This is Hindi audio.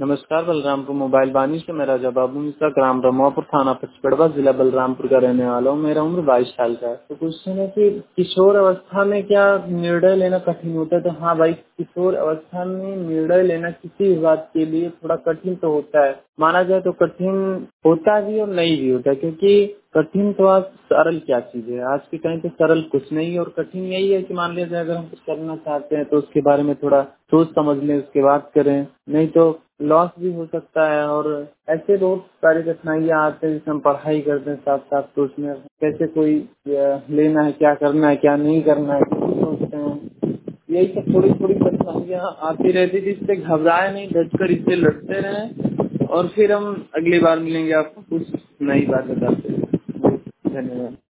नमस्कार, बलरामपुर मोबाइल वाणी से मैं राजा बाबू मिश्रा, ग्राम रमापुर, थाना पचपड़वा, जिला बलरामपुर का रहने वाला हूँ। मेरा उम्र 22 साल का है। तो क्वेश्चन है कि किशोर अवस्था में क्या निर्णय लेना कठिन होता है? तो हाँ भाई, किशोर अवस्था में निर्णय लेना किसी भी बात के लिए थोड़ा कठिन तो होता है। माना जाए तो कठिन होता भी और नहीं भी होता, क्योंकि कठिन तो आज सरल क्या चीज है, आज के टाइम पे सरल कुछ नहीं है। और कठिन यही है कि मान लिया जाए अगर हम कुछ करना चाहते हैं तो उसके बारे में थोड़ा सोच समझ लें, उसके बाद करें, नहीं तो लॉस भी हो सकता है। और ऐसे बहुत सारी कठिनाइयाँ आते हैं, जिसमें हम पढ़ाई करते हैं साथ साथ, तो उसमें कैसे कोई लेना है, क्या करना है, क्या नहीं करना है, कुछ सोचते हैं। यही सब थोड़ी थोड़ी परेशानियाँ आती रहती थी। इससे घबराए नहीं, डटकर इससे लड़ते रहें और फिर हम अगली बार मिलेंगे आपको कुछ नई बात बताते हैं। धन्यवाद।